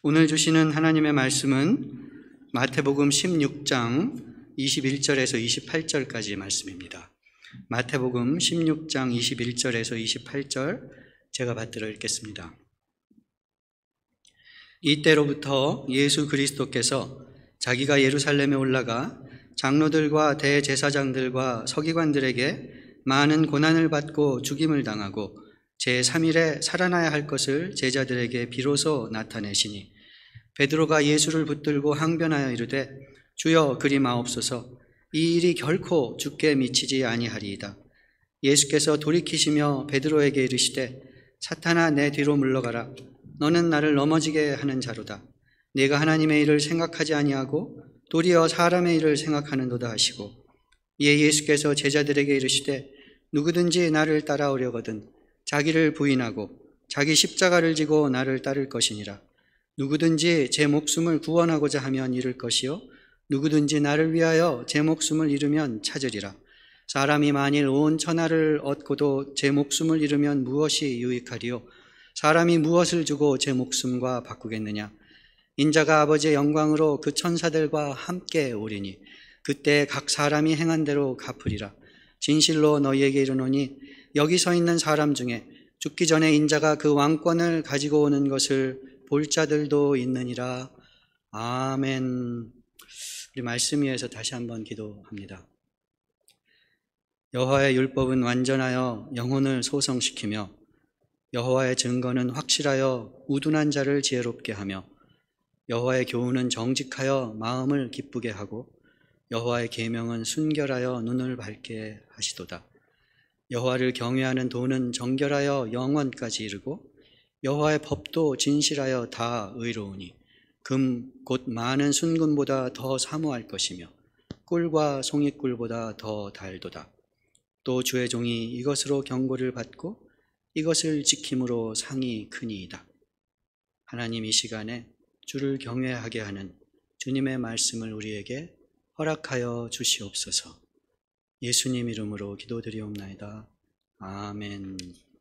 오늘 주시는 하나님의 말씀은 마태복음 16장 21절에서 28절까지 말씀입니다. 마태복음 16장 21절에서 28절 제가 받들어 읽겠습니다. 이때로부터 예수 그리스도께서 자기가 예루살렘에 올라가 장로들과 대제사장들과 서기관들에게 많은 고난을 받고 죽임을 당하고 제3일에 살아나야 할 것을 제자들에게 비로소 나타내시니 베드로가 예수를 붙들고 항변하여 이르되 주여 그리 마옵소서 이 일이 결코 주께 미치지 아니하리이다. 예수께서 돌이키시며 베드로에게 이르시되 사탄아 내 뒤로 물러가라. 너는 나를 넘어지게 하는 자로다. 네가 하나님의 일을 생각하지 아니하고 도리어 사람의 일을 생각하는도다 하시고 이에 예수께서 제자들에게 이르시되 누구든지 나를 따라오려거든 자기를 부인하고 자기 십자가를 지고 나를 따를 것이니라. 누구든지 제 목숨을 구원하고자 하면 잃을 것이요 누구든지 나를 위하여 제 목숨을 잃으면 찾으리라. 사람이 만일 온 천하를 얻고도 제 목숨을 잃으면 무엇이 유익하리요? 사람이 무엇을 주고 제 목숨과 바꾸겠느냐? 인자가 아버지의 영광으로 그 천사들과 함께 오리니 그때 각 사람이 행한 대로 갚으리라. 진실로 너희에게 이르노니 여기 서 있는 사람 중에 죽기 전에 인자가 그 왕권을 가지고 오는 것을 볼 자들도 있느니라. 아멘. 우리 말씀 위에서 다시 한번 기도합니다. 여호와의 율법은 완전하여 영혼을 소성시키며 여호와의 증거는 확실하여 우둔한 자를 지혜롭게 하며 여호와의 교훈은 정직하여 마음을 기쁘게 하고 여호와의 계명은 순결하여 눈을 밝게 하시도다. 여호와를 경외하는 도는 정결하여 영원까지 이르고 여호와의 법도 진실하여 다 의로우니 금 곧 많은 순금보다 더 사모할 것이며 꿀과 송이꿀보다 더 달도다. 또 주의 종이 이것으로 경고를 받고 이것을 지킴으로 상이 크니이다. 하나님 이 시간에 주를 경외하게 하는 주님의 말씀을 우리에게 허락하여 주시옵소서. 예수님 이름으로 기도드리옵나이다. 아멘.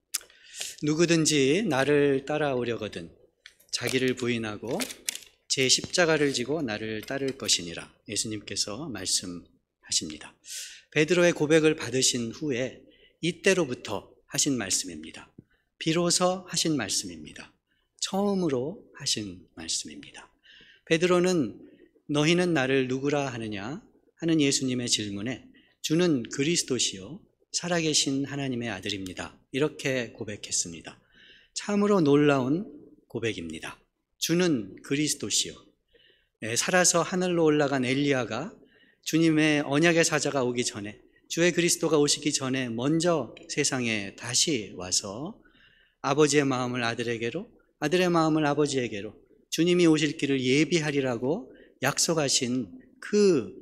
누구든지 나를 따라오려거든 자기를 부인하고 제 십자가를 지고 나를 따를 것이니라. 예수님께서 말씀하십니다. 베드로의 고백을 받으신 후에 이때로부터 하신 말씀입니다. 비로소 하신 말씀입니다. 처음으로 하신 말씀입니다. 베드로는 너희는 나를 누구라 하느냐 하는 예수님의 질문에 주는 그리스도시요 살아계신 하나님의 아들입니다. 이렇게 고백했습니다. 참으로 놀라운 고백입니다. 주는 그리스도시요. 살아서 하늘로 올라간 엘리야가 주님의 언약의 사자가 오기 전에 주의 그리스도가 오시기 전에 먼저 세상에 다시 와서 아버지의 마음을 아들에게로 아들의 마음을 아버지에게로 주님이 오실 길을 예비하리라고 약속하신 그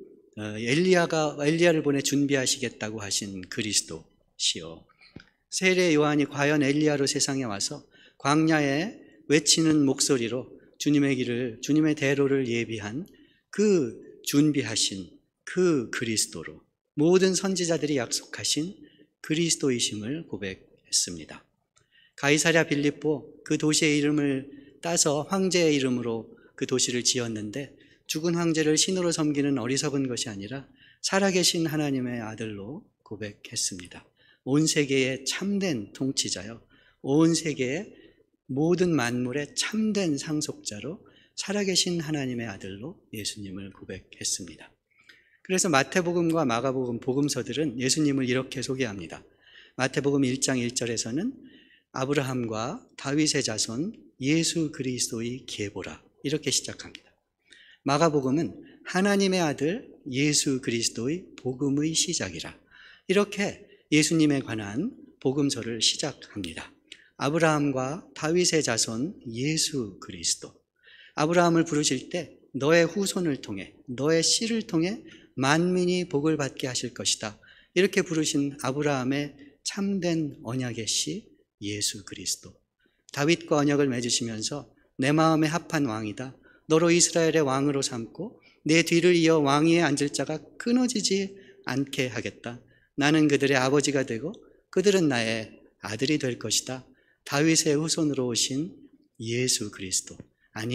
엘리야를 보내 준비하시겠다고 하신 그리스도시요. 세례 요한이 과연 엘리야로 세상에 와서 광야에 외치는 목소리로 주님의 길을 주님의 대로를 예비한 그 준비하신 그 그리스도로 모든 선지자들이 약속하신 그리스도이심을 고백했습니다. 가이사랴 빌립보 그 도시의 이름을 따서 황제의 이름으로 그 도시를 지었는데 죽은 황제를 신으로 섬기는 어리석은 것이 아니라 살아계신 하나님의 아들로 고백했습니다. 온 세계의 참된 통치자요, 온 세계의 모든 만물의 참된 상속자로 살아계신 하나님의 아들로 예수님을 고백했습니다. 그래서 마태복음과 마가복음 복음서들은 예수님을 이렇게 소개합니다. 마태복음 1장 1절에서는 아브라함과 다윗의 자손 예수 그리스도의 계보라 이렇게 시작합니다. 마가복음은 하나님의 아들 예수 그리스도의 복음의 시작이라 이렇게 예수님에 관한 복음서를 시작합니다. 아브라함과 다윗의 자손 예수 그리스도. 아브라함을 부르실 때 너의 후손을 통해 너의 씨를 통해 만민이 복을 받게 하실 것이다. 이렇게 부르신 아브라함의 참된 언약의 씨 예수 그리스도. 다윗과 언약을 맺으시면서 내 마음에 합한 왕이다. 너로 이스라엘의 왕으로 삼고 내 뒤를 이어 왕위에 앉을 자가 끊어지지 않게 하겠다. 나는 그들의 아버지가 되고 그들은 나의 아들이 될 것이다. 다윗의 후손으로 오신 예수 그리스도, 아니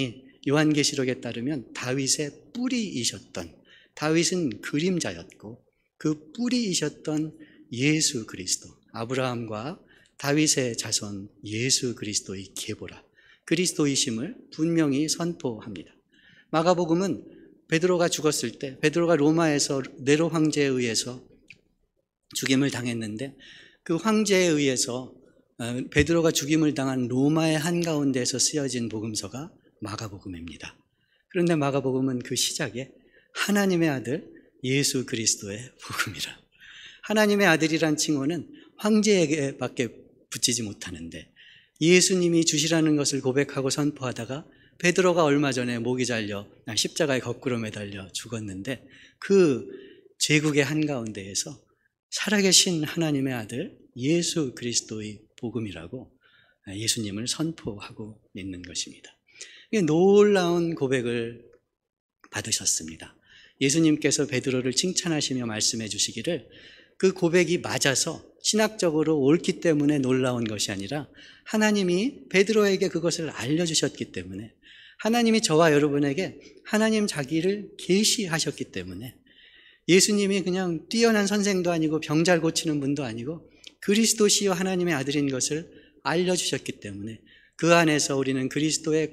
요한계시록에 따르면 다윗의 뿌리이셨던, 다윗은 그림자였고 그 뿌리이셨던 예수 그리스도, 아브라함과 다윗의 자손 예수 그리스도의 계보라, 그리스도이심을 분명히 선포합니다. 마가복음은 베드로가 죽었을 때, 베드로가 로마에서 네로 황제에 의해서 죽임을 당했는데 그 황제에 의해서 베드로가 죽임을 당한 로마의 한가운데에서 쓰여진 복음서가 마가복음입니다. 그런데 마가복음은 그 시작에 하나님의 아들 예수 그리스도의 복음이라, 하나님의 아들이란 칭호는 황제에게밖에 붙이지 못하는데 예수님이 주시라는 것을 고백하고 선포하다가 베드로가 얼마 전에 목이 잘려 십자가에 거꾸로 매달려 죽었는데 그 제국의 한가운데에서 살아계신 하나님의 아들 예수 그리스도의 복음이라고 예수님을 선포하고 있는 것입니다. 놀라운 고백을 받으셨습니다. 예수님께서 베드로를 칭찬하시며 말씀해 주시기를 그 고백이 맞아서 신학적으로 옳기 때문에 놀라운 것이 아니라 하나님이 베드로에게 그것을 알려주셨기 때문에, 하나님이 저와 여러분에게 하나님 자기를 계시하셨기 때문에, 예수님이 그냥 뛰어난 선생도 아니고 병 잘 고치는 분도 아니고 그리스도시요 하나님의 아들인 것을 알려주셨기 때문에 그 안에서 우리는 그리스도의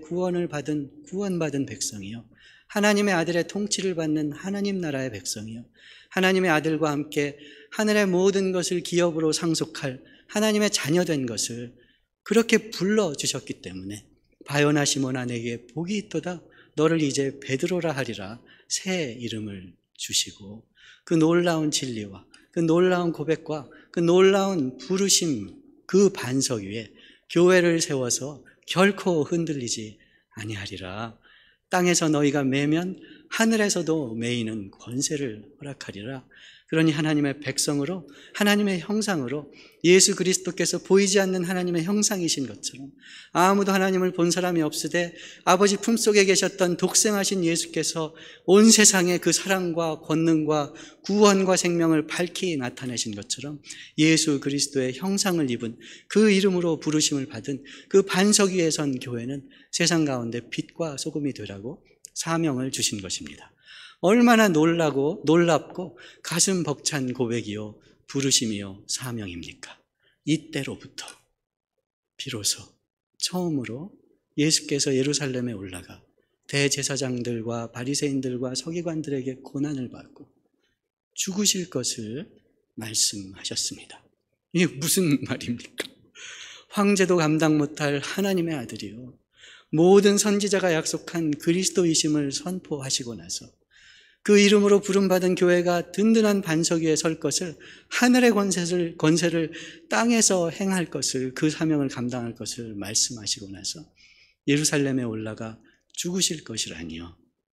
구원받은 백성이요, 하나님의 아들의 통치를 받는 하나님 나라의 백성이요, 하나님의 아들과 함께 하늘의 모든 것을 기업으로 상속할 하나님의 자녀된 것을 그렇게 불러주셨기 때문에 바요나 시몬아 내게 복이 있도다, 너를 이제 베드로라 하리라 새 이름을 주시고, 그 놀라운 진리와 그 놀라운 고백과 그 놀라운 부르심, 그 반석 위에 교회를 세워서 결코 흔들리지 아니하리라. 땅에서 너희가 매면 하늘에서도 매이는 권세를 허락하리라. 그러니 하나님의 백성으로, 하나님의 형상으로, 예수 그리스도께서 보이지 않는 하나님의 형상이신 것처럼 아무도 하나님을 본 사람이 없으되 아버지 품속에 계셨던 독생하신 예수께서 온 세상에 그 사랑과 권능과 구원과 생명을 밝히 나타내신 것처럼 예수 그리스도의 형상을 입은, 그 이름으로 부르심을 받은 그 반석 위에 선 교회는 세상 가운데 빛과 소금이 되라고 사명을 주신 것입니다. 얼마나 놀랍고 가슴 벅찬 고백이요 부르심이요 사명입니까? 이때로부터 비로소 처음으로 예수께서 예루살렘에 올라가 대제사장들과 바리새인들과 서기관들에게 고난을 받고 죽으실 것을 말씀하셨습니다. 이게 무슨 말입니까? 황제도 감당 못할 하나님의 아들이요, 모든 선지자가 약속한 그리스도이심을 선포하시고 나서 그 이름으로 부름받은 교회가 든든한 반석 위에 설 것을, 하늘의 권세를 땅에서 행할 것을, 그 사명을 감당할 것을 말씀하시고 나서 예루살렘에 올라가 죽으실 것이라니요,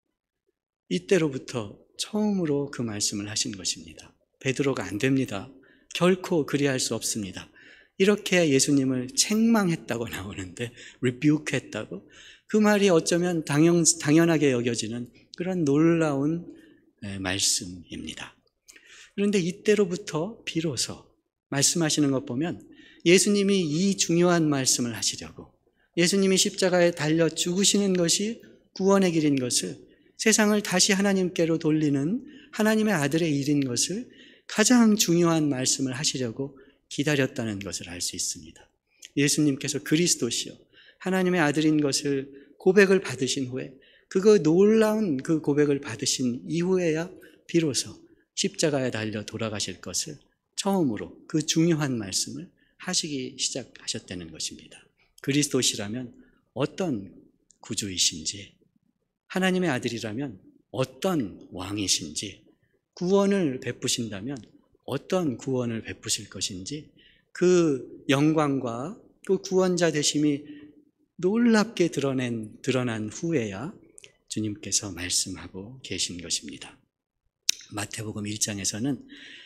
이때로부터 처음으로 그 말씀을 하신 것입니다. 베드로가 안 됩니다, 결코 그리할 수 없습니다, 이렇게 예수님을 책망했다고 나오는데, rebuke했다고, 그 말이 어쩌면 당연하게 여겨지는 그런 놀라운 말씀입니다. 그런데 이때로부터 비로소 말씀하시는 것 보면 예수님이 이 중요한 말씀을 하시려고, 예수님이 십자가에 달려 죽으시는 것이 구원의 길인 것을, 세상을 다시 하나님께로 돌리는 하나님의 아들의 일인 것을, 가장 중요한 말씀을 하시려고 기다렸다는 것을 알 수 있습니다. 예수님께서 그리스도시요 하나님의 아들인 것을 고백을 받으신 후에, 그거 놀라운 그 고백을 받으신 이후에야 비로소 십자가에 달려 돌아가실 것을 처음으로 그 중요한 말씀을 하시기 시작하셨다는 것입니다. 그리스도시라면 어떤 구주이신지, 하나님의 아들이라면 어떤 왕이신지, 구원을 베푸신다면 어떤 구원을 베푸실 것인지, 그 영광과 그 구원자 되심이 놀랍게 드러난 후에야 주님께서 말씀하고 계신 것입니다. 마태복음 1장에서는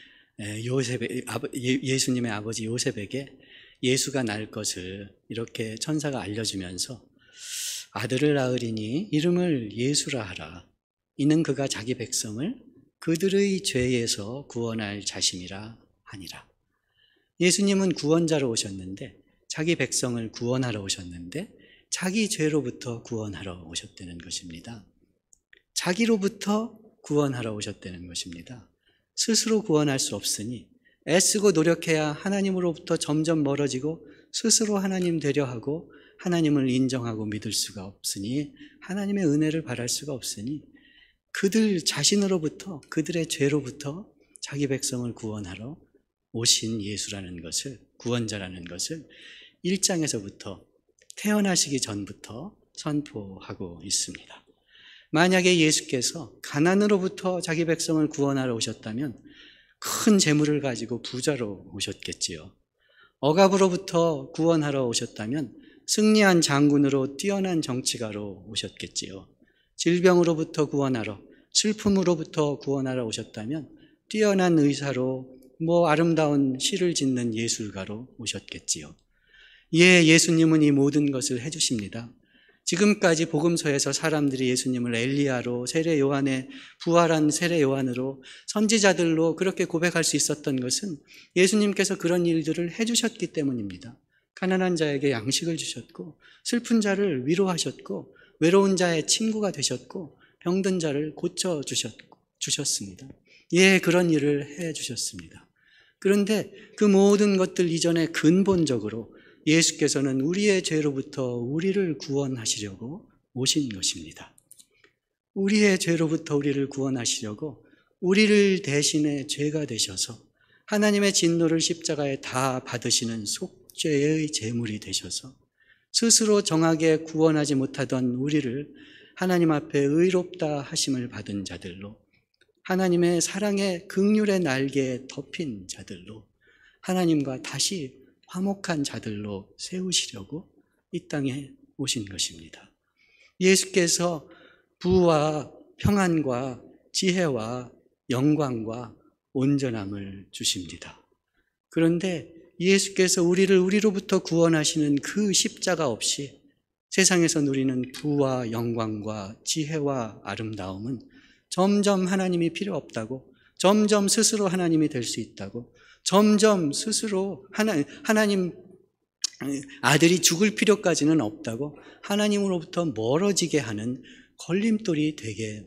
예수님의 아버지 요셉에게 예수가 날 것을 이렇게 천사가 알려주면서 아들을 낳으리니 이름을 예수라 하라. 이는 그가 자기 백성을 그들의 죄에서 구원할 자심이라 하니라. 예수님은 구원자로 오셨는데, 자기 백성을 구원하러 오셨는데, 자기 죄로부터 구원하러 오셨다는 것입니다. 자기로부터 구원하러 오셨다는 것입니다. 스스로 구원할 수 없으니 애쓰고 노력해야 하나님으로부터 점점 멀어지고 스스로 하나님 되려 하고 하나님을 인정하고 믿을 수가 없으니 하나님의 은혜를 바랄 수가 없으니 그들 자신으로부터 그들의 죄로부터 자기 백성을 구원하러 오신 예수라는 것을, 구원자라는 것을 1장에서부터 태어나시기 전부터 선포하고 있습니다. 만약에 예수께서 가난으로부터 자기 백성을 구원하러 오셨다면 큰 재물을 가지고 부자로 오셨겠지요. 억압으로부터 구원하러 오셨다면 승리한 장군으로 뛰어난 정치가로 오셨겠지요. 질병으로부터 구원하러, 슬픔으로부터 구원하러 오셨다면 뛰어난 의사로 아름다운 시를 짓는 예술가로 오셨겠지요. 예수님은 이 모든 것을 해주십니다. 지금까지 복음서에서 사람들이 예수님을 엘리야로, 세례 요한의 부활한 세례 요한으로, 선지자들로 그렇게 고백할 수 있었던 것은 예수님께서 그런 일들을 해주셨기 때문입니다. 가난한 자에게 양식을 주셨고, 슬픈 자를 위로하셨고, 외로운 자의 친구가 되셨고, 병든 자를 고쳐주셨습니다. 그런 일을 해주셨습니다. 그런데 그 모든 것들 이전에 근본적으로 예수께서는 우리의 죄로부터 우리를 구원하시려고 오신 것입니다. 우리의 죄로부터 우리를 구원하시려고 우리를 대신에 죄가 되셔서 하나님의 진노를 십자가에 다 받으시는 속죄의 제물이 되셔서 스스로 정하게 구원하지 못하던 우리를 하나님 앞에 의롭다 하심을 받은 자들로, 하나님의 사랑의 긍휼의 날개에 덮인 자들로, 하나님과 다시 화목한 자들로 세우시려고 이 땅에 오신 것입니다. 예수께서 부와 평안과 지혜와 영광과 온전함을 주십니다. 그런데 예수께서 우리로부터 구원하시는 그 십자가 없이 세상에서 누리는 부와 영광과 지혜와 아름다움은 점점 하나님이 필요 없다고, 점점 스스로 하나님이 될 수 있다고, 점점 스스로 하나님 아들이 죽을 필요까지는 없다고 하나님으로부터 멀어지게 하는 걸림돌이 되게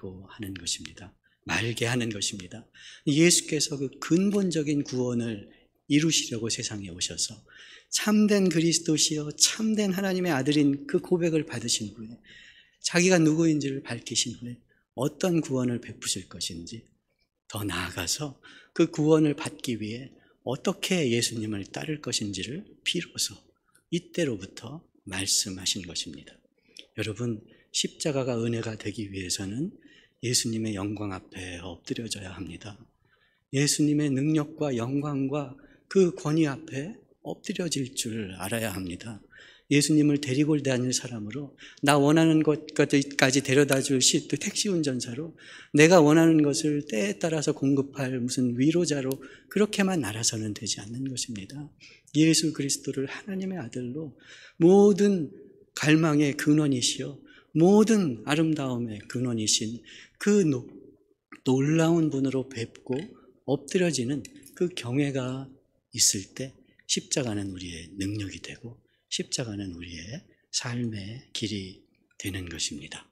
말게 하는 것입니다. 예수께서 그 근본적인 구원을 이루시려고 세상에 오셔서 참된 그리스도시여 참된 하나님의 아들인 그 고백을 받으신 후에 자기가 누구인지를 밝히신 후에 어떤 구원을 베푸실 것인지, 더 나아가서 그 구원을 받기 위해 어떻게 예수님을 따를 것인지를 비로소 이때로부터 말씀하신 것입니다. 여러분, 십자가가 은혜가 되기 위해서는 예수님의 영광 앞에 엎드려져야 합니다. 예수님의 능력과 영광과 그 권위 앞에 엎드려질 줄 알아야 합니다. 예수님을 데리고 다닐 사람으로, 나 원하는 것까지 데려다 줄 택시 운전사로, 내가 원하는 것을 때에 따라서 공급할 무슨 위로자로 그렇게만 알아서는 되지 않는 것입니다. 예수 그리스도를 하나님의 아들로 모든 갈망의 근원이시여 모든 아름다움의 근원이신 그 놀라운 분으로 뵙고 엎드려지는 그 경외가 있을 때 십자가는 우리의 능력이 되고 십자가는 우리의 삶의 길이 되는 것입니다.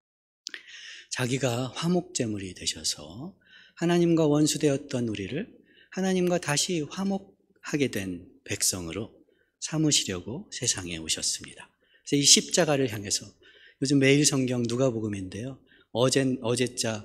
자기가 화목제물이 되셔서 하나님과 원수되었던 우리를 하나님과 다시 화목하게 된 백성으로 삼으시려고 세상에 오셨습니다. 그래서 이 십자가를 향해서 요즘 매일 성경 누가복음인데요. 어제자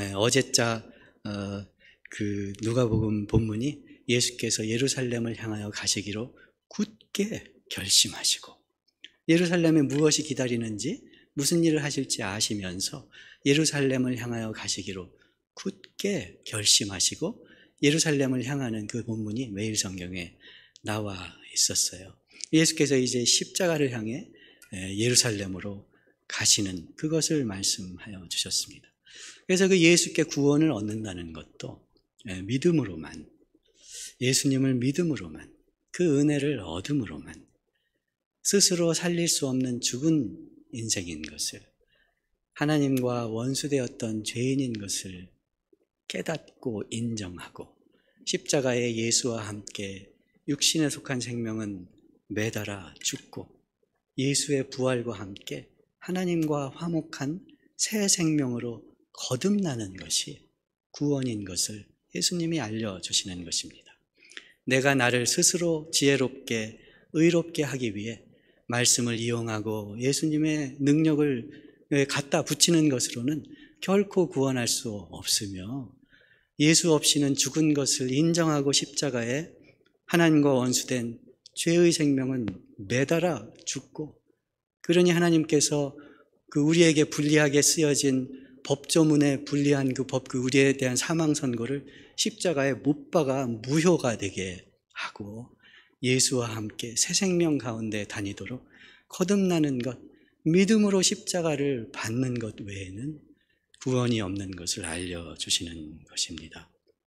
그 누가복음 본문이 예수께서 예루살렘을 향하여 가시기로 굳게 결심하시고 예루살렘에 무엇이 기다리는지 무슨 일을 하실지 아시면서 예루살렘을 향하여 가시기로 굳게 결심하시고 예루살렘을 향하는 그 본문이 매일 성경에 나와 있었어요. 예수께서 이제 십자가를 향해 예루살렘으로 가시는 그것을 말씀하여 주셨습니다. 그래서 그 예수께 구원을 얻는다는 것도 믿음으로만, 예수님을 믿음으로만, 그 은혜를 얻음으로만, 스스로 살릴 수 없는 죽은 인생인 것을, 하나님과 원수되었던 죄인인 것을 깨닫고 인정하고 십자가의 예수와 함께 육신에 속한 생명은 매달아 죽고 예수의 부활과 함께 하나님과 화목한 새 생명으로 거듭나는 것이 구원인 것을 예수님이 알려주시는 것입니다. 내가 나를 스스로 지혜롭게 의롭게 하기 위해 말씀을 이용하고 예수님의 능력을 갖다 붙이는 것으로는 결코 구원할 수 없으며, 예수 없이는 죽은 것을 인정하고 십자가에 하나님과 원수된 죄의 생명은 매달아 죽고, 그러니 하나님께서 그 우리에게 불리하게 쓰여진 법조문에 불리한 그 우리에 대한 사망 선고를 십자가에 못 박아 무효가 되게 하고 예수와 함께 새 생명 가운데 다니도록 거듭나는 것, 믿음으로 십자가를 받는 것 외에는 구원이 없는 것을 알려주시는 것입니다.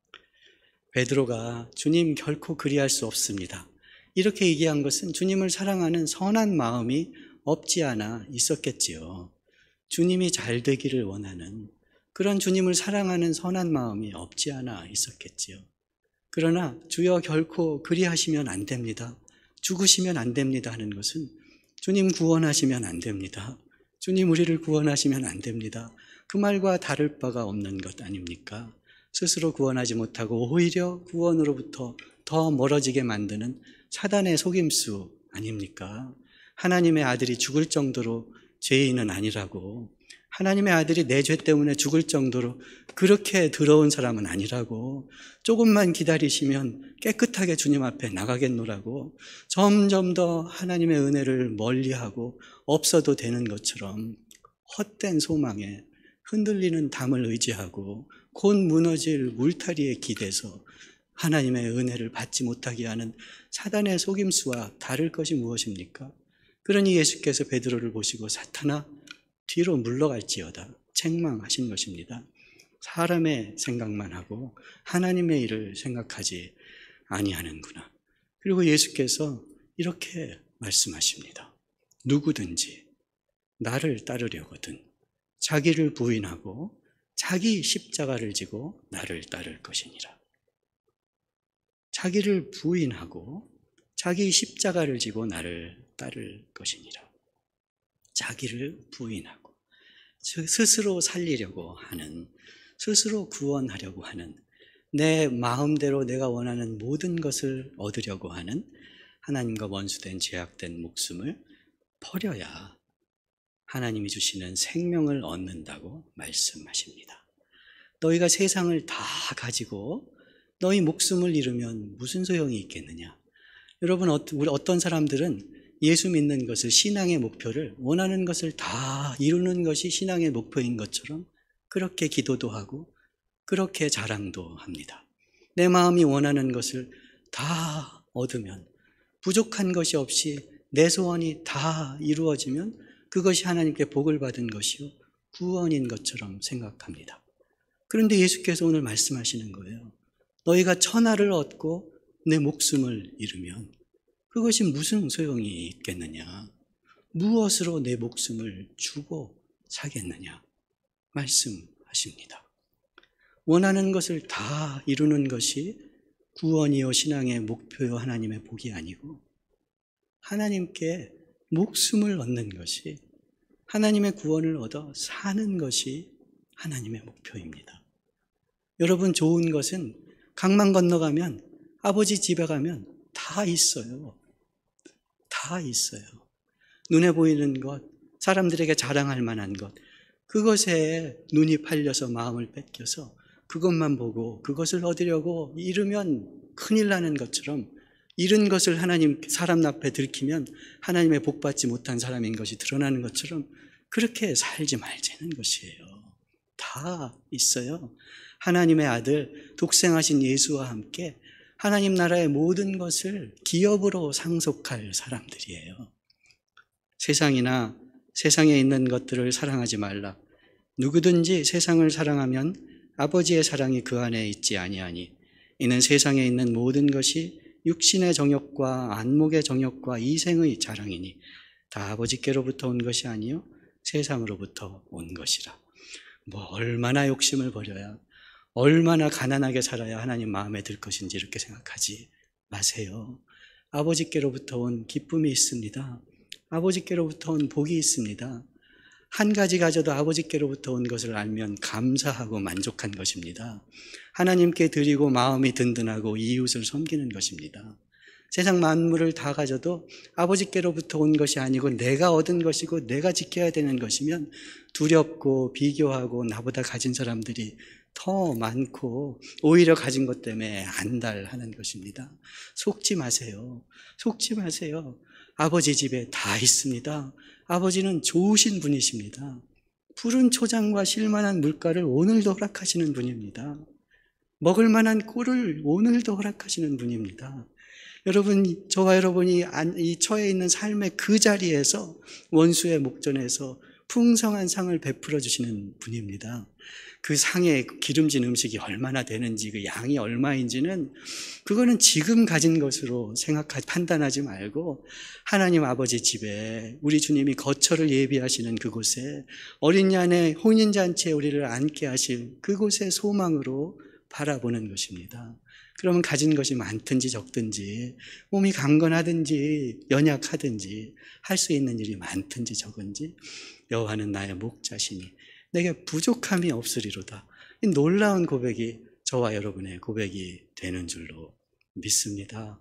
베드로가 주님 결코 그리할 수 없습니다, 이렇게 얘기한 것은 주님을 사랑하는 선한 마음이 없지 않아 있었겠지요. 주님이 잘 되기를 원하는 그런 주님을 사랑하는 선한 마음이 없지 않아 있었겠지요. 그러나 주여 결코 그리하시면 안 됩니다, 죽으시면 안 됩니다 하는 것은 주님 구원하시면 안 됩니다, 주님 우리를 구원하시면 안 됩니다, 그 말과 다를 바가 없는 것 아닙니까? 스스로 구원하지 못하고 오히려 구원으로부터 더 멀어지게 만드는 사단의 속임수 아닙니까? 하나님의 아들이 죽을 정도로 죄인은 아니라고, 하나님의 아들이 내 죄 때문에 죽을 정도로 그렇게 더러운 사람은 아니라고, 조금만 기다리시면 깨끗하게 주님 앞에 나가겠노라고, 점점 더 하나님의 은혜를 멀리하고 없어도 되는 것처럼 헛된 소망에 흔들리는 담을 의지하고 곧 무너질 울타리에 기대서 하나님의 은혜를 받지 못하게 하는 사단의 속임수와 다를 것이 무엇입니까? 그러니 예수께서 베드로를 보시고 사탄아 뒤로 물러갈지어다 책망하신 것입니다. 사람의 생각만 하고 하나님의 일을 생각하지 아니하는구나. 그리고 예수께서 이렇게 말씀하십니다. 누구든지 나를 따르려거든 자기를 부인하고 자기 십자가를 지고 나를 따를 것이니라. 자기를 부인하고 자기 십자가를 지고 나를 따를 것이니라. 자기를 부인하고 스스로 살리려고 하는, 스스로 구원하려고 하는, 내 마음대로 내가 원하는 모든 것을 얻으려고 하는 하나님과 원수된 죄악된 목숨을 버려야 하나님이 주시는 생명을 얻는다고 말씀하십니다. 너희가 세상을 다 가지고 너희 목숨을 잃으면 무슨 소용이 있겠느냐? 여러분, 어떤 사람들은 예수 믿는 것을, 신앙의 목표를, 원하는 것을 다 이루는 것이 신앙의 목표인 것처럼 그렇게 기도도 하고 그렇게 자랑도 합니다. 내 마음이 원하는 것을 다 얻으면, 부족한 것이 없이 내 소원이 다 이루어지면 그것이 하나님께 복을 받은 것이요 구원인 것처럼 생각합니다. 그런데 예수께서 오늘 말씀하시는 거예요. 너희가 천하를 얻고 내 목숨을 잃으면 그것이 무슨 소용이 있겠느냐? 무엇으로 내 목숨을 주고 사겠느냐? 말씀하십니다. 원하는 것을 다 이루는 것이 구원이요 신앙의 목표요 하나님의 복이 아니고, 하나님께 목숨을 얻는 것이, 하나님의 구원을 얻어 사는 것이 하나님의 목표입니다. 여러분, 좋은 것은 강만 건너가면, 아버지 집에 가면 다 있어요. 다 있어요. 눈에 보이는 것, 사람들에게 자랑할 만한 것, 그것에 눈이 팔려서 마음을 뺏겨서 그것만 보고 그것을 얻으려고 이르면 큰일 나는 것처럼, 잃은 것을 사람 앞에 들키면 하나님의 복 받지 못한 사람인 것이 드러나는 것처럼 그렇게 살지 말자는 것이에요. 다 있어요. 하나님의 아들 독생하신 예수와 함께 하나님 나라의 모든 것을 기업으로 상속할 사람들이에요. 세상이나 세상에 있는 것들을 사랑하지 말라. 누구든지 세상을 사랑하면 아버지의 사랑이 그 안에 있지 아니하니, 이는 세상에 있는 모든 것이 육신의 정욕과 안목의 정욕과 이생의 자랑이니 다 아버지께로부터 온 것이 아니요 세상으로부터 온 것이라. 얼마나 욕심을 버려야, 얼마나 가난하게 살아야 하나님 마음에 들 것인지 이렇게 생각하지 마세요. 아버지께로부터 온 기쁨이 있습니다. 아버지께로부터 온 복이 있습니다. 한 가지 가져도 아버지께로부터 온 것을 알면 감사하고 만족한 것입니다. 하나님께 드리고 마음이 든든하고 이웃을 섬기는 것입니다. 세상 만물을 다 가져도 아버지께로부터 온 것이 아니고 내가 얻은 것이고 내가 지켜야 되는 것이면 두렵고 비교하고 나보다 가진 사람들이 더 많고 오히려 가진 것 때문에 안달하는 것입니다. 속지 마세요. 속지 마세요. 아버지 집에 다 있습니다. 아버지는 좋으신 분이십니다. 푸른 초장과 쉴만한 물가를 오늘도 허락하시는 분입니다. 먹을 만한 꿀을 오늘도 허락하시는 분입니다. 여러분, 저와 여러분이 이 처해 있는 삶의 그 자리에서 원수의 목전에서 풍성한 상을 베풀어 주시는 분입니다. 그 상에 기름진 음식이 얼마나 되는지, 그 양이 얼마인지는 그거는 지금 가진 것으로 판단하지 말고 하나님 아버지 집에 우리 주님이 거처를 예비하시는 그곳에 어린 양의 혼인잔치에 우리를 앉게 하실 그곳의 소망으로 바라보는 것입니다. 그러면 가진 것이 많든지 적든지 몸이 강건하든지 연약하든지 할 수 있는 일이 많든지 적은지 여호와는 나의 목자시니 내게 부족함이 없으리로다. 이 놀라운 고백이 저와 여러분의 고백이 되는 줄로 믿습니다.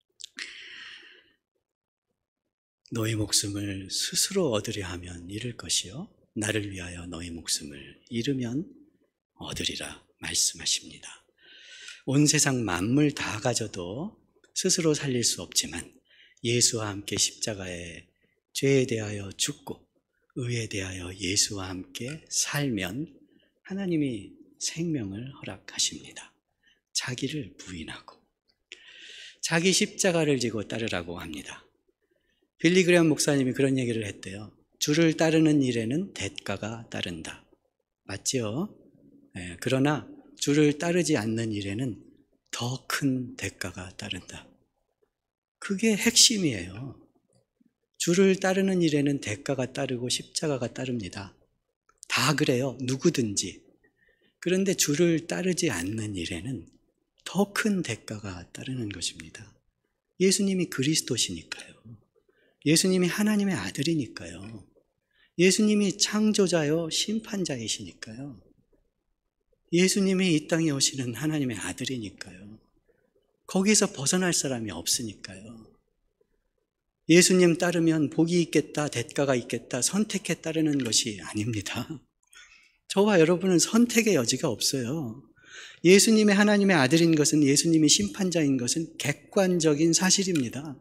너희 목숨을 스스로 얻으려 하면 잃을 것이요 나를 위하여 너희 목숨을 잃으면 얻으리라 말씀하십니다. 온 세상 만물 다 가져도 스스로 살릴 수 없지만 예수와 함께 십자가에 죄에 대하여 죽고 의에 대하여 예수와 함께 살면 하나님이 생명을 허락하십니다. 자기를 부인하고 자기 십자가를 지고 따르라고 합니다. 빌리 그레엄 목사님이 그런 얘기를 했대요. 주를 따르는 일에는 대가가 따른다. 맞죠? 네, 그러나 주를 따르지 않는 일에는 더 큰 대가가 따른다. 그게 핵심이에요. 주를 따르는 일에는 대가가 따르고 십자가가 따릅니다. 다 그래요. 누구든지. 그런데 주를 따르지 않는 일에는 더 큰 대가가 따르는 것입니다. 예수님이 그리스도시니까요. 예수님이 하나님의 아들이니까요. 예수님이 창조자요 심판자이시니까요. 예수님이 이 땅에 오시는 하나님의 아들이니까요. 거기서 벗어날 사람이 없으니까요. 예수님 따르면 복이 있겠다, 대가가 있겠다, 선택해 따르는 것이 아닙니다. 저와 여러분은 선택의 여지가 없어요. 예수님의 하나님의 아들인 것은, 예수님이 심판자인 것은 객관적인 사실입니다.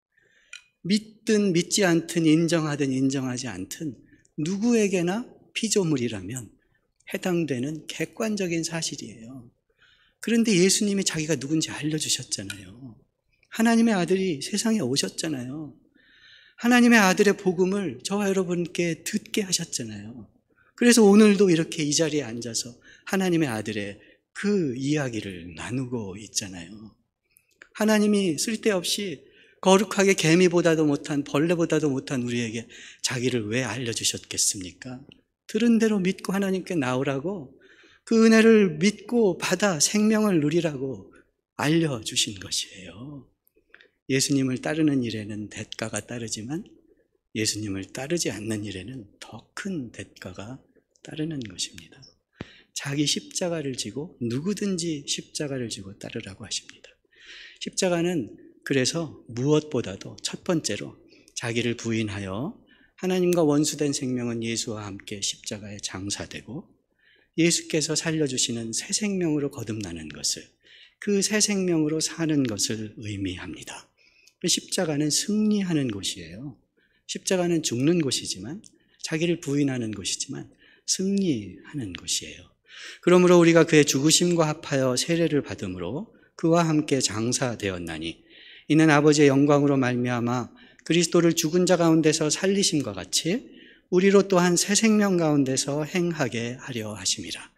믿든 믿지 않든 인정하든 인정하지 않든 누구에게나 피조물이라면 해당되는 객관적인 사실이에요. 그런데 예수님이 자기가 누군지 알려주셨잖아요. 하나님의 아들이 세상에 오셨잖아요. 하나님의 아들의 복음을 저와 여러분께 듣게 하셨잖아요. 그래서 오늘도 이렇게 이 자리에 앉아서 하나님의 아들의 그 이야기를 나누고 있잖아요. 하나님이 쓸데없이 거룩하게 개미보다도 못한, 벌레보다도 못한 우리에게 자기를 왜 알려주셨겠습니까? 들은 대로 믿고 하나님께 나오라고, 그 은혜를 믿고 받아 생명을 누리라고 알려주신 것이에요. 예수님을 따르는 일에는 대가가 따르지만 예수님을 따르지 않는 일에는 더 큰 대가가 따르는 것입니다. 자기 십자가를 지고 누구든지 십자가를 지고 따르라고 하십니다. 십자가는 그래서 무엇보다도 첫 번째로 자기를 부인하여 하나님과 원수된 생명은 예수와 함께 십자가에 장사되고 예수께서 살려주시는 새 생명으로 거듭나는 것을, 그 새 생명으로 사는 것을 의미합니다. 십자가는 승리하는 곳이에요. 십자가는 죽는 곳이지만, 자기를 부인하는 곳이지만 승리하는 곳이에요. 그러므로 우리가 그의 죽으심과 합하여 세례를 받음으로 그와 함께 장사되었나니 이는 아버지의 영광으로 말미암아 그리스도를 죽은 자 가운데서 살리심과 같이 우리로 또한 새 생명 가운데서 행하게 하려 하심이라.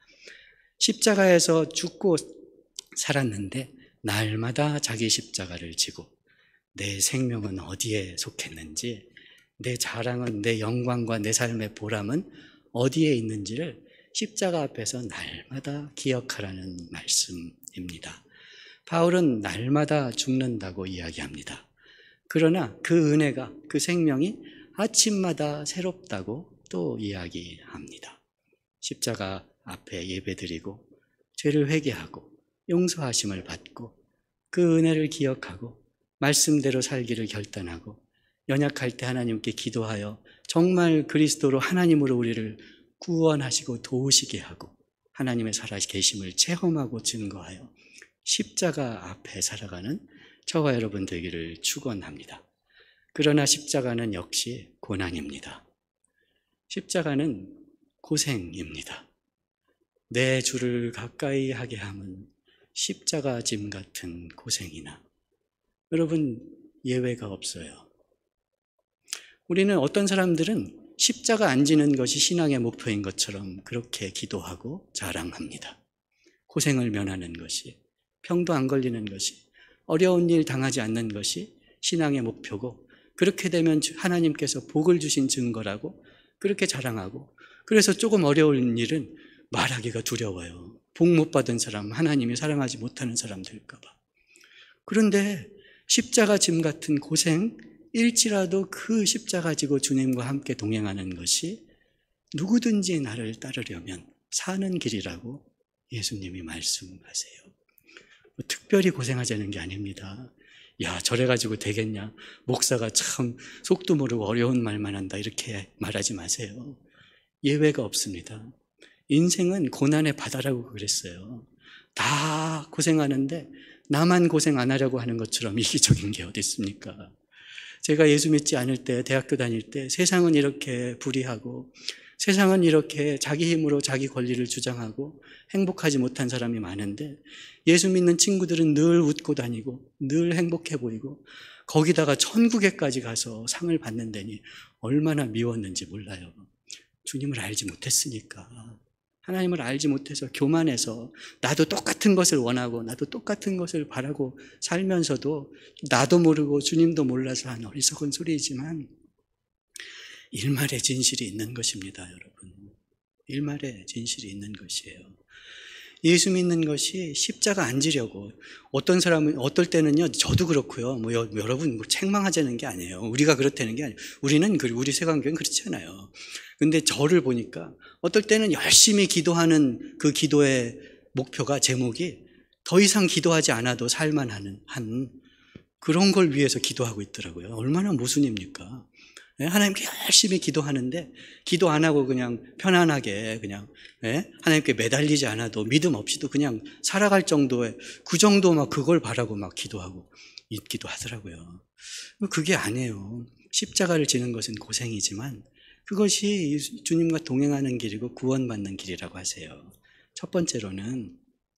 십자가에서 죽고 살았는데 날마다 자기 십자가를 지고 내 생명은 어디에 속했는지, 내 자랑은, 내 영광과 내 삶의 보람은 어디에 있는지를 십자가 앞에서 날마다 기억하라는 말씀입니다. 바울은 날마다 죽는다고 이야기합니다. 그러나 그 은혜가, 그 생명이 아침마다 새롭다고 이야기합니다. 십자가 앞에 예배드리고 죄를 회개하고 용서하심을 받고 그 은혜를 기억하고 말씀대로 살기를 결단하고 연약할 때 하나님께 기도하여 정말 그리스도로 하나님으로 우리를 구원하시고 도우시게 하고 하나님의 살아계심을 체험하고 증거하여 십자가 앞에 살아가는 저와 여러분 되기를 축원합니다. 그러나 십자가는 역시 고난입니다. 십자가는 고생입니다. 내 주를 가까이 하게 함은 십자가 짐 같은 고생이나 여러분 예외가 없어요. 우리는 어떤 사람들은 십자가 안 지는 것이 신앙의 목표인 것처럼 그렇게 기도하고 자랑합니다. 고생을 면하는 것이, 병도 안 걸리는 것이, 어려운 일 당하지 않는 것이 신앙의 목표고 그렇게 되면 하나님께서 복을 주신 증거라고 그렇게 자랑하고 그래서 조금 어려운 일은 말하기가 두려워요. 복 못 받은 사람, 하나님이 사랑하지 못하는 사람 될까 봐. 그런데 십자가 짐 같은 고생, 일지라도 그 십자가 지고 주님과 함께 동행하는 것이 누구든지 나를 따르려면 사는 길이라고 예수님이 말씀하세요. 특별히 고생하자는 게 아닙니다. 야, 저래가지고 되겠냐? 목사가 참 속도 모르고 어려운 말만 한다. 이렇게 말하지 마세요. 예외가 없습니다. 인생은 고난의 바다라고 그랬어요. 다 고생하는데 나만 고생 안 하려고 하는 것처럼 이기적인 게 어디 있습니까? 제가 예수 믿지 않을 때, 대학교 다닐 때 세상은 이렇게 불의하고 세상은 이렇게 자기 힘으로 자기 권리를 주장하고 행복하지 못한 사람이 많은데 예수 믿는 친구들은 늘 웃고 다니고 늘 행복해 보이고 거기다가 천국에까지 가서 상을 받는다니 얼마나 미웠는지 몰라요. 주님을 알지 못했으니까. 하나님을 알지 못해서 교만해서 나도 똑같은 것을 원하고 나도 똑같은 것을 바라고 살면서도 나도 모르고 주님도 몰라서 한 어리석은 소리이지만 일말의 진실이 있는 것입니다, 여러분. 일말의 진실이 있는 것이에요. 예수 믿는 것이 십자가 안 지려고 어떤 사람은 어떨 때는요, 저도 그렇고요. 여러분 책망하자는 게 아니에요. 우리가 그렇다는 게 아니에요. 우리 세관교회는 그렇지 않아요. 근데 저를 보니까 어떨 때는 열심히 기도하는 그 기도의 목표가 제목이 더 이상 기도하지 않아도 살만한 한 그런 걸 위해서 기도하고 있더라고요. 얼마나 모순입니까? 하나님께 열심히 기도하는데 기도 안 하고 그냥 편안하게 그냥 하나님께 매달리지 않아도 믿음 없이도 그냥 살아갈 정도의 그 정도 막 그걸 바라고 막 기도하고 있기도 하더라고요. 그게 아니에요. 십자가를 지는 것은 고생이지만 그것이 주님과 동행하는 길이고 구원받는 길이라고 하세요. 첫 번째로는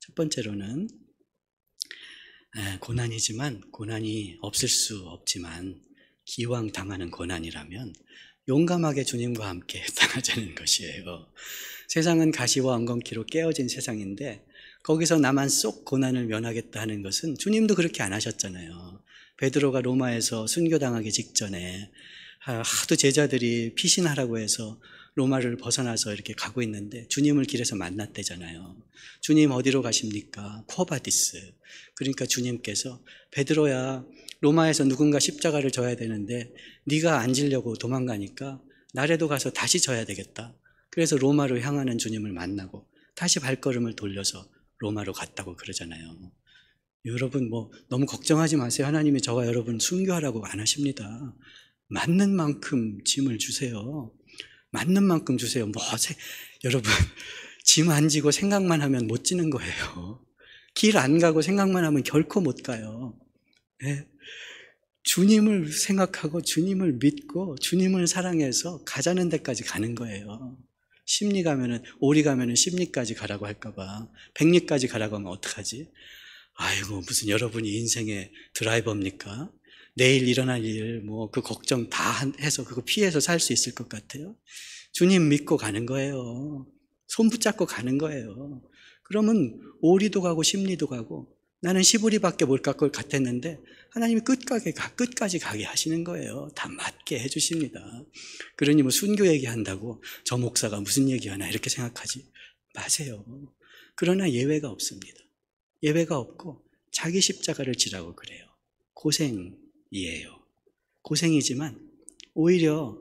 고난이지만 고난이 없을 수 없지만 기왕 당하는 고난이라면 용감하게 주님과 함께 당하자는 것이에요. 세상은 가시와 엉겅퀴로 깨어진 세상인데 거기서 나만 쏙 고난을 면하겠다 하는 것은 주님도 그렇게 안 하셨잖아요. 베드로가 로마에서 순교당하기 직전에 하도 제자들이 피신하라고 해서 로마를 벗어나서 이렇게 가고 있는데 주님을 길에서 만났대잖아요. 주님 어디로 가십니까? 쿠어바디스. 그러니까 주님께서 베드로야, 로마에서 누군가 십자가를 져야 되는데 네가 안 지려고 도망가니까 나라도 가서 다시 져야 되겠다. 그래서 로마로 향하는 주님을 만나고 다시 발걸음을 돌려서 로마로 갔다고 그러잖아요. 여러분 너무 걱정하지 마세요. 하나님이 저와 여러분 순교하라고 안 하십니다. 맞는 만큼 짐을 주세요. 맞는 만큼 주세요. 여러분 짐 안 지고 생각만 하면 못 지는 거예요. 길 안 가고 생각만 하면 결코 못 가요. 네. 주님을 생각하고 주님을 믿고 주님을 사랑해서 가자는 데까지 가는 거예요. 오리 가면은 십리까지 가라고 할까봐 100리까지 가라고 하면 어떡하지? 아이고 무슨 여러분이 인생의 드라이버입니까? 내일 일어날 일 그 걱정 다 해서 그거 피해서 살 수 있을 것 같아요? 주님 믿고 가는 거예요. 손 붙잡고 가는 거예요. 그러면 오리도 가고 십리도 가고 나는 시부리밖에 못 갈 것 같았는데 하나님이 끝까지 가게 하시는 거예요. 다 맞게 해주십니다. 그러니 순교 얘기한다고 저 목사가 무슨 얘기하나 이렇게 생각하지 마세요. 그러나 예외가 없습니다. 예외가 없고 자기 십자가를 지라고 그래요. 고생이에요. 고생이지만 오히려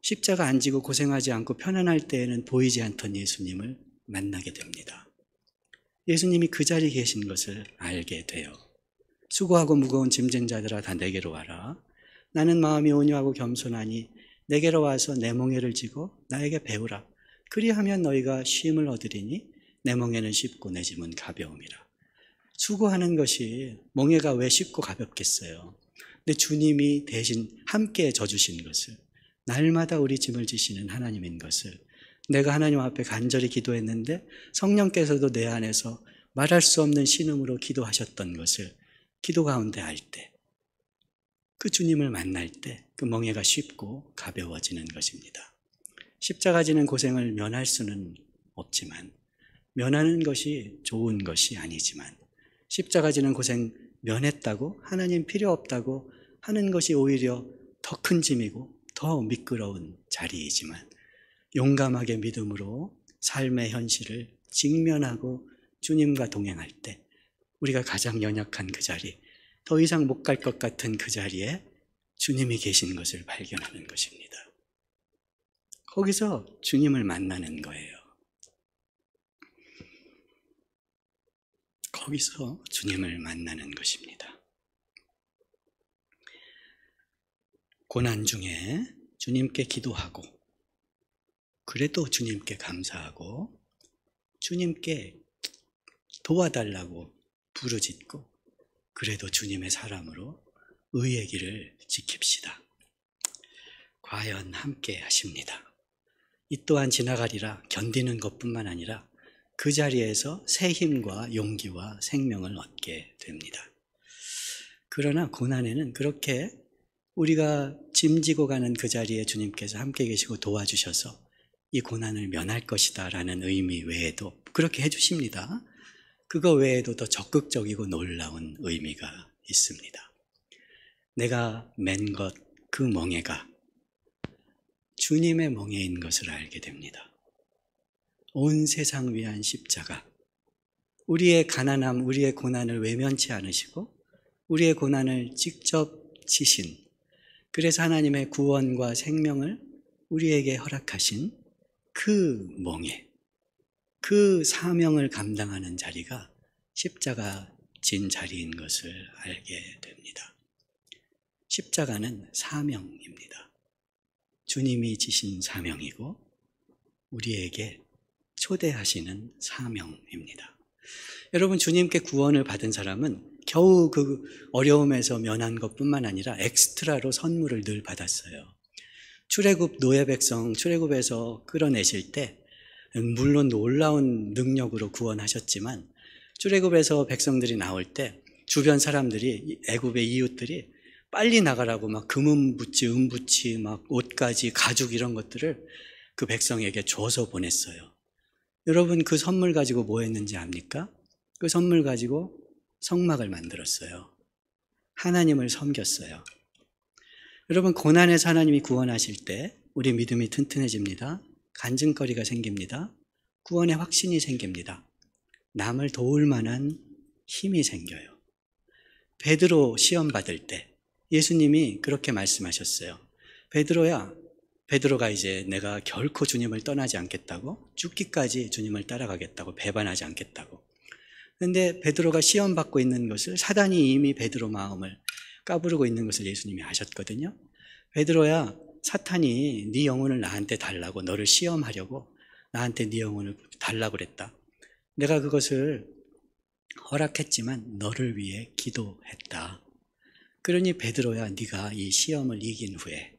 십자가 안 지고 고생하지 않고 편안할 때에는 보이지 않던 예수님을 만나게 됩니다. 예수님이 그 자리에 계신 것을 알게 돼요. 수고하고 무거운 짐진 자들아 다 내게로 와라. 나는 마음이 온유하고 겸손하니 내게로 와서 내 멍에를 지고 나에게 배우라. 그리하면 너희가 쉼을 얻으리니 내 멍에는 쉽고 내 짐은 가벼움이라. 수고하는 것이 멍에가 왜 쉽고 가볍겠어요? 근데 주님이 대신 함께 져주신 것을, 날마다 우리 짐을 지시는 하나님인 것을, 내가 하나님 앞에 간절히 기도했는데 성령께서도 내 안에서 말할 수 없는 신음으로 기도하셨던 것을 기도 가운데 알 때, 그 주님을 만날 때 그 멍에가 쉽고 가벼워지는 것입니다. 십자가 지는 고생을 면할 수는 없지만, 면하는 것이 좋은 것이 아니지만, 십자가 지는 고생 면했다고 하나님 필요 없다고 하는 것이 오히려 더 큰 짐이고 더 미끄러운 자리이지만, 용감하게 믿음으로 삶의 현실을 직면하고 주님과 동행할 때 우리가 가장 연약한 그 자리, 더 이상 못 갈 것 같은 그 자리에 주님이 계신 것을 발견하는 것입니다. 거기서 주님을 만나는 거예요. 거기서 주님을 만나는 것입니다. 고난 중에 주님께 기도하고, 그래도 주님께 감사하고, 주님께 도와달라고 부르짖고, 그래도 주님의 사람으로 의의 길을 지킵시다. 과연 함께 하십니다. 이 또한 지나가리라 견디는 것뿐만 아니라 그 자리에서 새 힘과 용기와 생명을 얻게 됩니다. 그러나 고난에는 그렇게 우리가 짐지고 가는 그 자리에 주님께서 함께 계시고 도와주셔서 이 고난을 면할 것이다 라는 의미 외에도 그렇게 해주십니다. 그거 외에도 더 적극적이고 놀라운 의미가 있습니다. 내가 맨 것, 그 멍에가 주님의 멍에인 것을 알게 됩니다. 온 세상 위한 십자가, 우리의 가난함, 우리의 고난을 외면치 않으시고 우리의 고난을 직접 지신, 그래서 하나님의 구원과 생명을 우리에게 허락하신 그 멍에, 그 사명을 감당하는 자리가 십자가 진 자리인 것을 알게 됩니다. 십자가는 사명입니다. 주님이 지신 사명이고 우리에게 초대하시는 사명입니다. 여러분, 주님께 구원을 받은 사람은 겨우 그 어려움에서 면한 것뿐만 아니라 엑스트라로 선물을 늘 받았어요. 출애굽 노예 백성 출애굽에서 끌어내실 때 물론 놀라운 능력으로 구원하셨지만, 출애굽에서 백성들이 나올 때 주변 사람들이, 애굽의 이웃들이 빨리 나가라고 막 금은부치, 은부치, 막 옷가지, 가죽 이런 것들을 그 백성에게 줘서 보냈어요. 여러분, 그 선물 가지고 뭐 했는지 압니까? 그 선물 가지고 성막을 만들었어요. 하나님을 섬겼어요. 여러분, 고난에서 하나님이 구원하실 때 우리 믿음이 튼튼해집니다. 간증거리가 생깁니다. 구원의 확신이 생깁니다. 남을 도울 만한 힘이 생겨요. 베드로 시험 받을 때 예수님이 그렇게 말씀하셨어요. 베드로야, 베드로가 이제 내가 결코 주님을 떠나지 않겠다고, 죽기까지 주님을 따라가겠다고, 배반하지 않겠다고. 그런데 베드로가 시험 받고 있는 것을, 사단이 이미 베드로 마음을 까부르고 있는 것을 예수님이 아셨거든요. 베드로야, 사탄이 네 영혼을 나한테 달라고, 너를 시험하려고 나한테 네 영혼을 달라고 그랬다. 내가 그것을 허락했지만 너를 위해 기도했다. 그러니 베드로야, 네가 이 시험을 이긴 후에,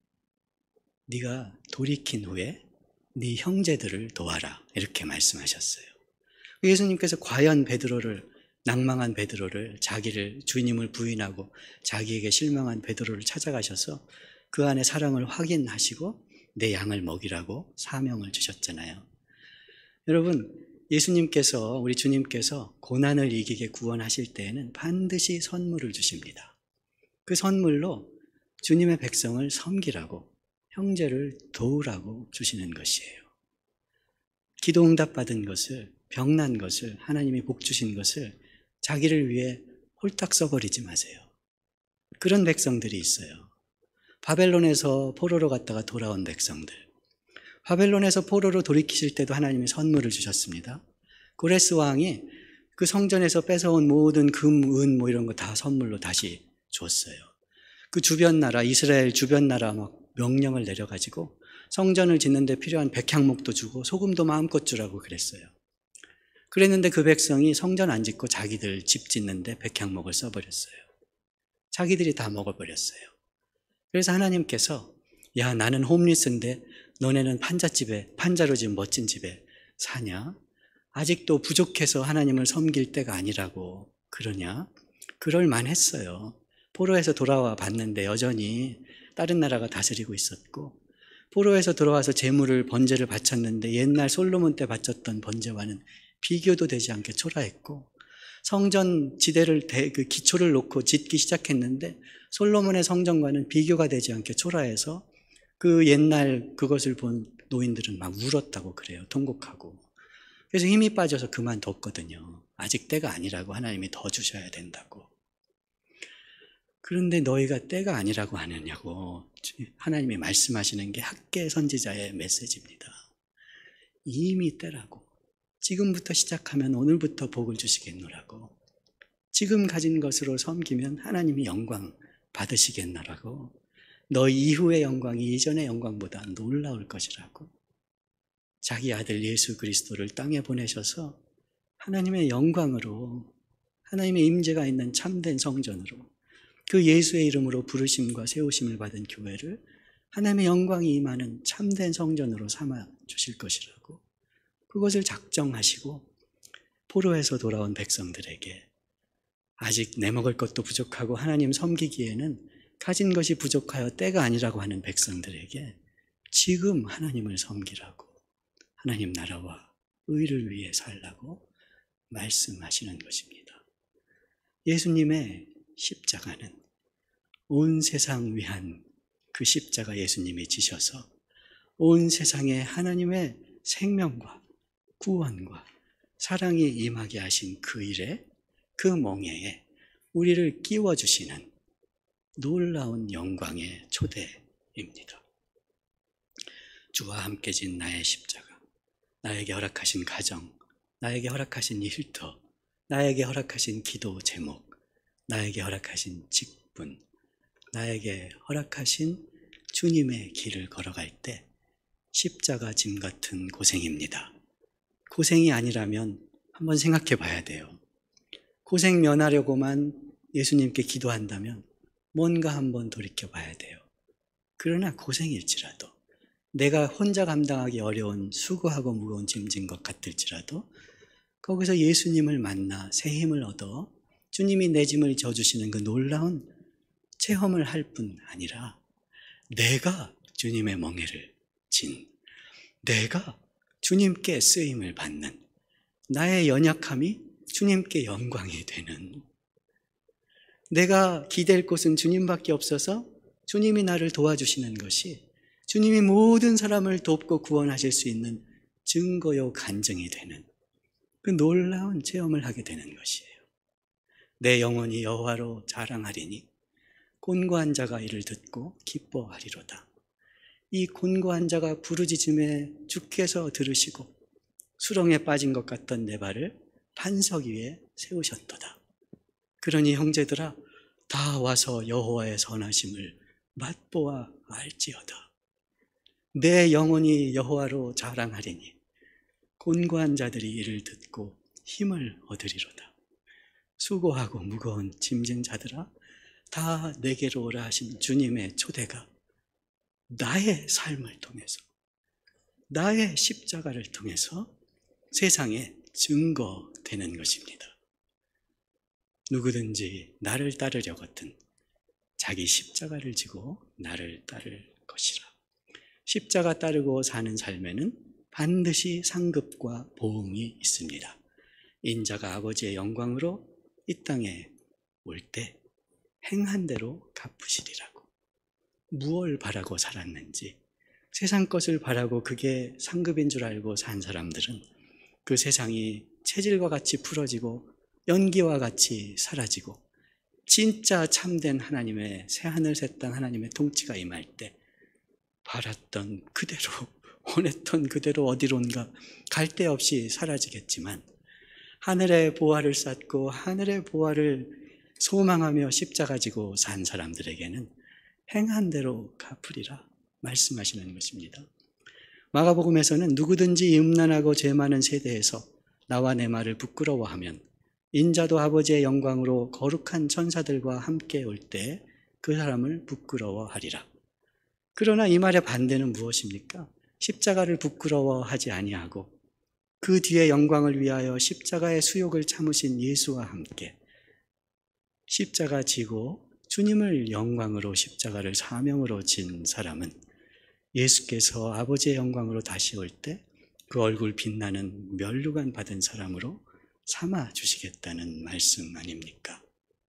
네가 돌이킨 후에 네 형제들을 도와라, 이렇게 말씀하셨어요. 예수님께서 과연 베드로를, 낭망한 베드로를, 자기를, 주님을 부인하고 자기에게 실망한 베드로를 찾아가셔서 그 안에 사랑을 확인하시고 내 양을 먹이라고 사명을 주셨잖아요. 여러분, 예수님께서, 우리 주님께서 고난을 이기게 구원하실 때에는 반드시 선물을 주십니다. 그 선물로 주님의 백성을 섬기라고, 형제를 도우라고 주시는 것이에요. 기도 응답받은 것을, 병난 것을, 하나님이 복 주신 것을 자기를 위해 홀딱 써버리지 마세요. 그런 백성들이 있어요. 바벨론에서 포로로 갔다가 돌아온 백성들. 바벨론에서 포로로 돌이키실 때도 하나님이 선물을 주셨습니다. 고레스 왕이 그 성전에서 뺏어온 모든 금, 은 이런 거 다 선물로 다시 줬어요. 그 주변 나라, 이스라엘 주변 나라 막 명령을 내려가지고 성전을 짓는 데 필요한 백향목도 주고 소금도 마음껏 주라고 그랬어요. 그랬는데 그 백성이 성전 안 짓고 자기들 집 짓는데 백향목을 써버렸어요. 자기들이 다 먹어버렸어요. 그래서 하나님께서 야, 나는 홈리스인데 너네는 판자로 지은 멋진 집에 사냐? 아직도 부족해서 하나님을 섬길 때가 아니라고 그러냐? 그럴 만했어요. 포로에서 돌아와 봤는데 여전히 다른 나라가 다스리고 있었고, 포로에서 돌아와서 번제를 바쳤는데 옛날 솔로몬 때 바쳤던 번제와는 비교도 되지 않게 초라했고, 성전 지대를 그 기초를 놓고 짓기 시작했는데 솔로몬의 성전과는 비교가 되지 않게 초라해서 그 옛날 그것을 본 노인들은 막 울었다고 그래요. 통곡하고. 그래서 힘이 빠져서 그만뒀거든요. 아직 때가 아니라고, 하나님이 더 주셔야 된다고. 그런데 너희가 때가 아니라고 하느냐고 하나님이 말씀하시는 게 학개 선지자의 메시지입니다. 이미 때라고. 지금부터 시작하면 오늘부터 복을 주시겠노라고. 지금 가진 것으로 섬기면 하나님이 영광 받으시겠노라고. 너 이후의 영광이 이전의 영광보다 놀라울 것이라고. 자기 아들 예수 그리스도를 땅에 보내셔서 하나님의 영광으로, 하나님의 임재가 있는 참된 성전으로, 그 예수의 이름으로 부르심과 세우심을 받은 교회를 하나님의 영광이 임하는 참된 성전으로 삼아 주실 것이라고. 그것을 작정하시고 포로에서 돌아온 백성들에게 아직 내 먹을 것도 부족하고 하나님 섬기기에는 가진 것이 부족하여 때가 아니라고 하는 백성들에게 지금 하나님을 섬기라고, 하나님 나라와 의를 위해 살라고 말씀하시는 것입니다. 예수님의 십자가는 온 세상 위한 그 십자가 예수님이 지셔서 온 세상에 하나님의 생명과 구원과 사랑이 임하게 하신 그 일에, 그 몽해에 우리를 끼워주시는 놀라운 영광의 초대입니다. 주와 함께 진 나의 십자가, 나에게 허락하신 가정, 나에게 허락하신 일터, 나에게 허락하신 기도 제목, 나에게 허락하신 직분, 나에게 허락하신 주님의 길을 걸어갈 때 십자가 짐 같은 고생입니다. 고생이 아니라면 한번 생각해 봐야 돼요. 고생 면하려고만 예수님께 기도한다면 뭔가 한번 돌이켜 봐야 돼요. 그러나 고생일지라도, 내가 혼자 감당하기 어려운 수고하고 무거운 짐진 것 같을지라도 거기서 예수님을 만나 새 힘을 얻어 주님이 내 짐을 져주시는 그 놀라운 체험을 할 뿐 아니라 내가 주님의 멍에를 진, 내가 주님께 쓰임을 받는, 나의 연약함이 주님께 영광이 되는, 내가 기댈 곳은 주님밖에 없어서 주님이 나를 도와주시는 것이 주님이 모든 사람을 돕고 구원하실 수 있는 증거요 간증이 되는 그 놀라운 체험을 하게 되는 것이에요. 내 영혼이 여호와로 자랑하리니 곤고한 자가 이를 듣고 기뻐하리로다. 이 곤고한 자가 부르짖음에 주께서 들으시고 수렁에 빠진 것 같던 내 발을 반석 위에 세우셨도다. 그러니 형제들아, 다 와서 여호와의 선하심을 맛보아 알지어다. 내 영혼이 여호와로 자랑하리니 곤고한 자들이 이를 듣고 힘을 얻으리로다. 수고하고 무거운 짐진 자들아, 다 내게로 오라 하신 주님의 초대가 나의 삶을 통해서, 나의 십자가를 통해서 세상에 증거되는 것입니다. 누구든지 나를 따르려거든 자기 십자가를 지고 나를 따를 것이라. 십자가 따르고 사는 삶에는 반드시 상급과 보응이 있습니다. 인자가 아버지의 영광으로 이 땅에 올 때 행한 대로 갚으시리라고. 무엇을 바라고 살았는지, 세상 것을 바라고 그게 상급인 줄 알고 산 사람들은 그 세상이 체질과 같이 풀어지고 연기와 같이 사라지고 진짜 참된 하나님의, 새하늘 새 땅 하나님의 통치가 임할 때 바랐던 그대로, 원했던 그대로 어디론가 갈 데 없이 사라지겠지만, 하늘의 보화를 쌓고 하늘의 보화를 소망하며 십자가 지고 산 사람들에게는 행한 대로 갚으리라 말씀하시는 것입니다. 마가복음에서는 누구든지 음란하고 죄 많은 세대에서 나와 내 말을 부끄러워하면 인자도 아버지의 영광으로 거룩한 천사들과 함께 올 때 그 사람을 부끄러워하리라. 그러나 이 말의 반대는 무엇입니까? 십자가를 부끄러워하지 아니하고 그 뒤에 영광을 위하여 십자가의 수욕을 참으신 예수와 함께 십자가 지고 주님을 영광으로 십자가를 사명으로 진 사람은 예수께서 아버지의 영광으로 다시 올 때 그 얼굴 빛나는 면류관 받은 사람으로 삼아 주시겠다는 말씀 아닙니까?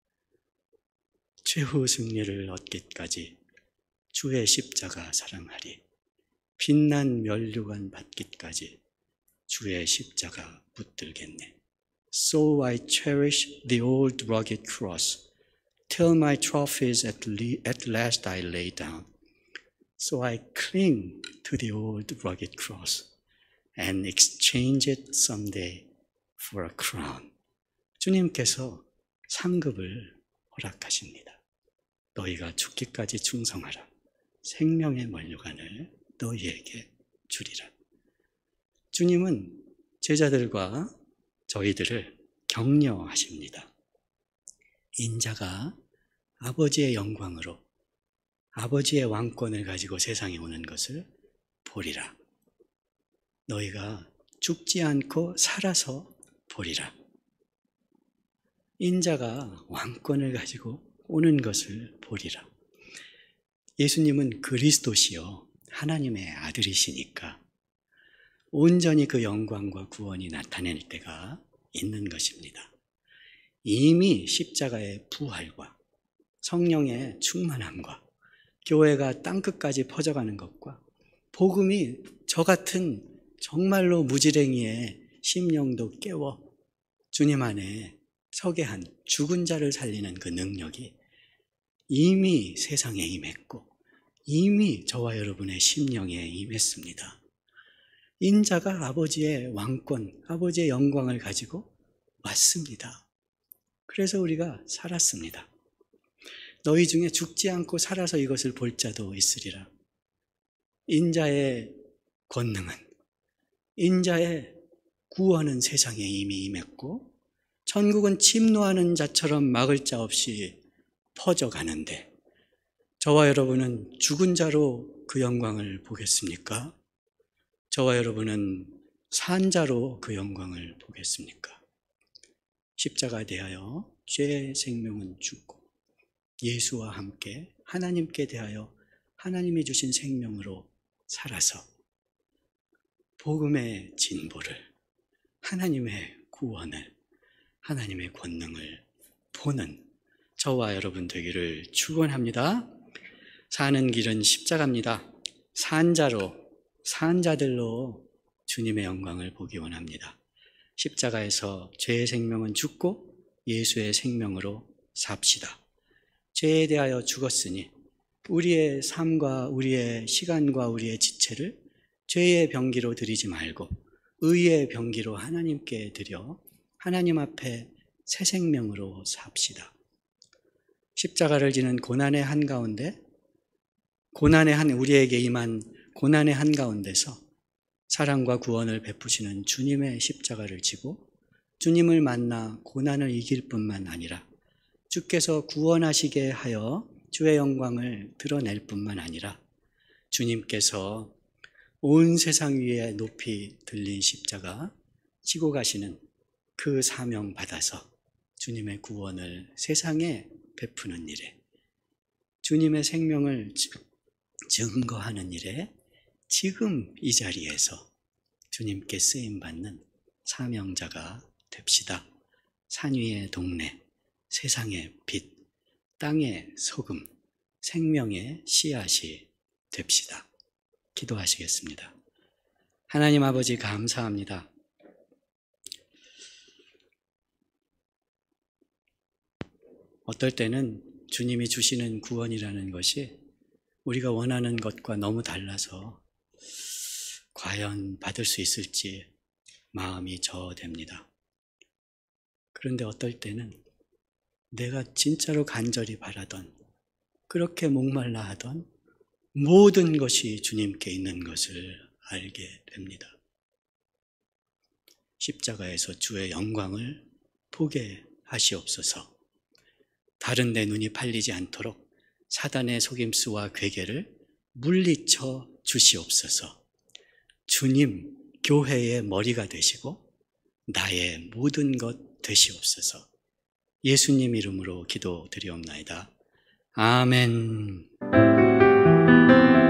최후 승리를 얻기까지 주의 십자가 사랑하리. 빛난 면류관 받기까지 주의 십자가 붙들겠네. So I cherish the old rugged cross till my trophies at last I lay down. So I cling to the old rugged cross and exchange it someday for a crown. 주님께서 상급을 허락하십니다. 너희가 죽기까지 충성하라. 생명의 면류관을 너희에게 주리라. 주님은 제자들과 저희들을 격려하십니다. 인자가 아버지의 영광으로 아버지의 왕권을 가지고 세상에 오는 것을 보리라. 너희가 죽지 않고 살아서 보리라. 인자가 왕권을 가지고 오는 것을 보리라. 예수님은 그리스도시요 하나님의 아들이시니까 온전히 그 영광과 구원이 나타낼 때가 있는 것입니다. 이미 십자가의 부활과 성령의 충만함과 교회가 땅끝까지 퍼져가는 것과 복음이 저 같은 정말로 무지랭이의 심령도 깨워 주님 안에 서게 한 죽은 자를 살리는 그 능력이 이미 세상에 임했고 이미 저와 여러분의 심령에 임했습니다. 인자가 아버지의 왕권, 아버지의 영광을 가지고 왔습니다. 그래서 우리가 살았습니다. 너희 중에 죽지 않고 살아서 이것을 볼 자도 있으리라. 인자의 권능은, 인자의 구원은 세상에 이미 임했고 천국은 침노하는 자처럼 막을 자 없이 퍼져가는데 저와 여러분은 죽은 자로 그 영광을 보겠습니까? 저와 여러분은 산 자로 그 영광을 보겠습니까? 십자가에 대하여 죄의 생명은 죽고 예수와 함께 하나님께 대하여 하나님이 주신 생명으로 살아서 복음의 진보를, 하나님의 구원을, 하나님의 권능을 보는 저와 여러분 되기를 축원합니다. 사는 길은 십자가입니다. 산 자들로 주님의 영광을 보기 원합니다. 십자가에서 죄의 생명은 죽고 예수의 생명으로 삽시다. 죄에 대하여 죽었으니 우리의 삶과 우리의 시간과 우리의 지체를 죄의 병기로 드리지 말고 의의 병기로 하나님께 드려 하나님 앞에 새 생명으로 삽시다. 십자가를 지는 고난의 한가운데, 우리에게 임한 고난의 한가운데서 사랑과 구원을 베푸시는 주님의 십자가를 지고 주님을 만나 고난을 이길 뿐만 아니라 주께서 구원하시게 하여 주의 영광을 드러낼 뿐만 아니라 주님께서 온 세상 위에 높이 들린 십자가 지고 가시는 그 사명 받아서 주님의 구원을 세상에 베푸는 일에, 주님의 생명을 증거하는 일에 지금 이 자리에서 주님께 쓰임받는 사명자가 됩시다. 산 위의 동네, 세상의 빛, 땅의 소금, 생명의 씨앗이 됩시다. 기도하시겠습니다. 하나님 아버지 감사합니다. 이 어떨 때는 주님이 주시는 구원이라는 것이 우리가 원하는 것과 너무 달라서 과연 받을 수 있을지 마음이 저어됩니다. 그런데 어떨 때는 내가 진짜로 간절히 바라던, 그렇게 목말라 하던 모든 것이 주님께 있는 것을 알게 됩니다. 십자가에서 주의 영광을 보게 하시옵소서. 다른 데 눈이 팔리지 않도록 사단의 속임수와 괴계를 물리쳐 주시옵소서. 주님, 교회의 머리가 되시고 나의 모든 것 되시옵소서. 예수님 이름으로 기도드리옵나이다. 아멘.